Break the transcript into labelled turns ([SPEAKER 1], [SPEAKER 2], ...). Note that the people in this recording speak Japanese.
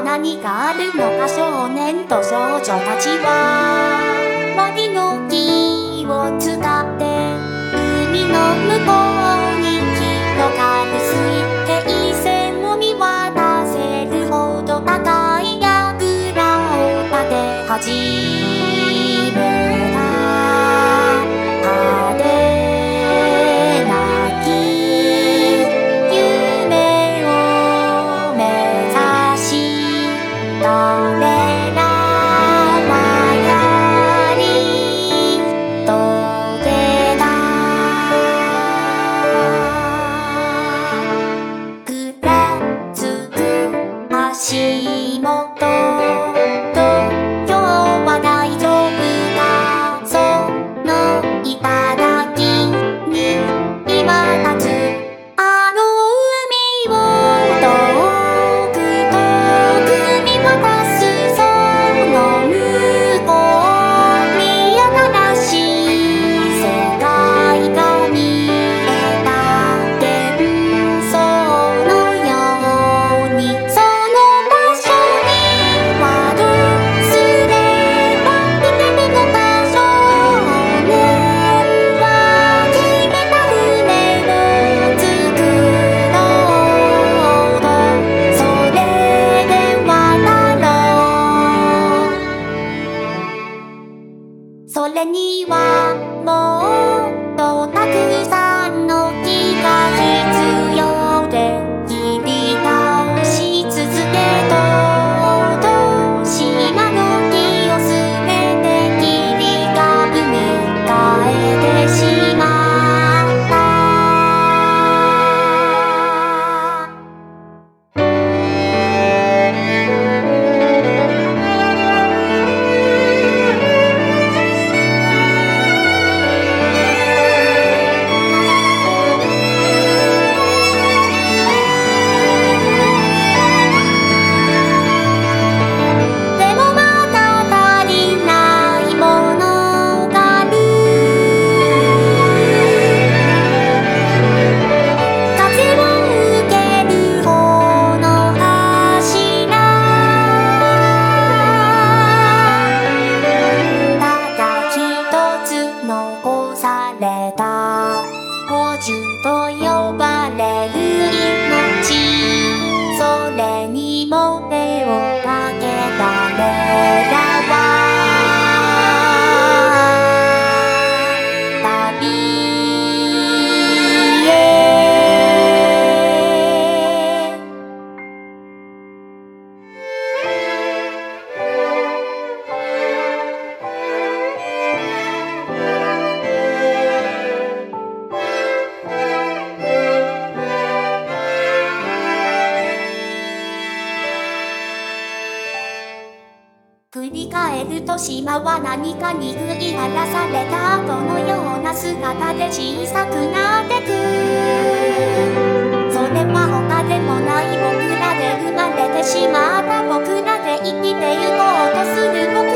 [SPEAKER 1] 何があるのか。少年と少女たちは森の木を伝って海の向こうに広がる水平線を見渡せるほど高い櫓を立て始めた。果てなき夢を目指し誰らはやり遂げた。ぐらつく足元と今日は大丈夫か。その頂に今立つあの海を遠く遠く見渡す。その向こうに新しい世界が見えた。幻想のようにその場所にはどうすれば行けるのか。少年は決めた船を作ろうと。それで渡ろう。それにはもっとたくさんの木が必要で切り倒し続けとうと島の木をすべて切り株に変えてしまった。でもまだ足りないものがある。風を受ける方の柱。ただ一つ残された宝珠と呼ばれる命。それにも手をかけた彼らは旅へ。振り返ると島は何かに食い荒らされた後のような姿で小さくなってく。それは他でもない僕らで生まれてしまった僕らで生きてゆこうとする僕